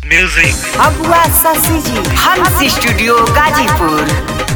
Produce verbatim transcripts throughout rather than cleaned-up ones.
Music अबुआ शशि जी, हंस स्टूडियो गाजीपुर।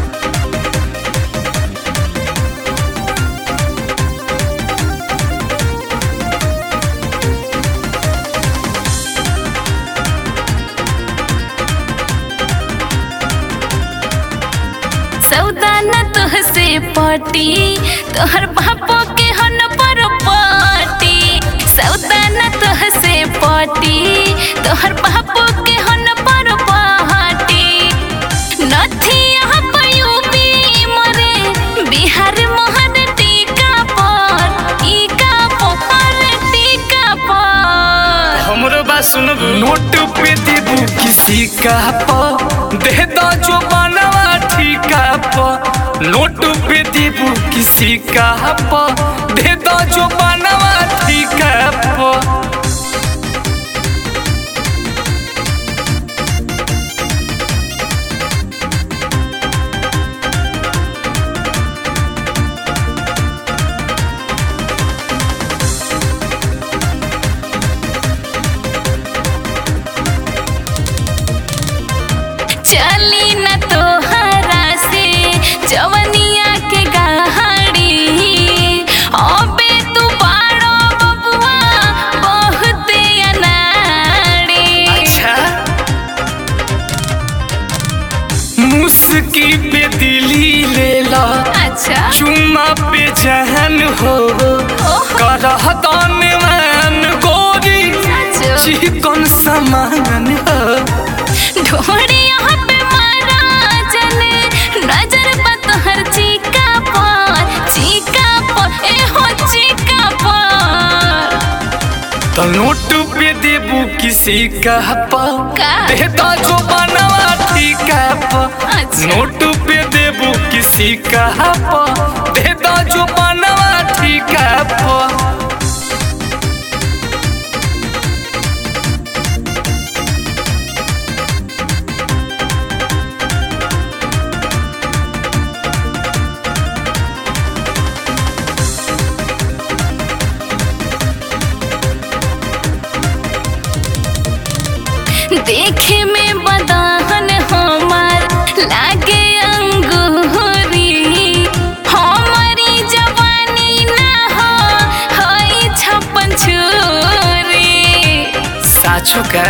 सौदा न तुहसे पटी तोहर बापो के हन पर पटी। सौदा न तुहसे पटी तोहर बापो के हन पर पटी। नथी यहाँ पर यूपी मरे बिहार मोहन टीका पर टीका पर टीका पर। हमरो बात सुनबू। नोट पे देबू किसी का प दे दो जो बनवा ठीका प। नोट पे देबू किसी का प दे दो जो बनवा ठीका प। चली न तोहरा से जवनिया के गाड़ी। अबे तू बाड़ो बबुआ बहुत अनाड़ी। अच्छा मुस्की पे दिली ले ला। अच्छा चुम्मा पे जहन हो करह दान गोरी चिकन समान हो। ढोड़ी यहाँ पे मारा जने नजर बत हर चीका पर चीका पर ए हो चीका पर। तो नोट पे देबू किसी का प का? दे दो जो बनवा ठीका प। अच्छा। नोट पे देबू किसी का प दे दो जो बनवा ठीका प। देखे में बदहन हमार लागे अंगूरी। हमारी जवानी ना हो हई छप्पन छुरी। साचो का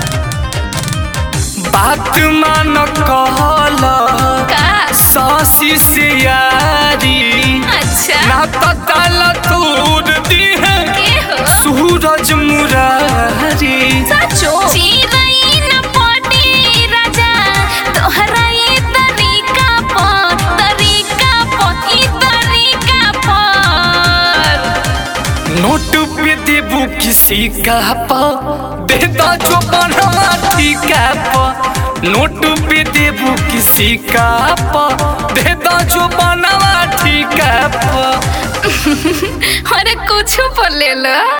बात मान कहल का? सासी से यारी अच्छा ना तो ताला तोड़ दी है के हो सूरज मुरारी। सचो चिरई न पटी राजा तोहरा ये तरीका पर तरीका पर ई तरीका पर। नोट पे देबू किसी का प दे दो जो बनवा ठीका प। नोट पे देबू किसी का प दे दो जो बनवा ठीका प। अरे कुछ बोले लो।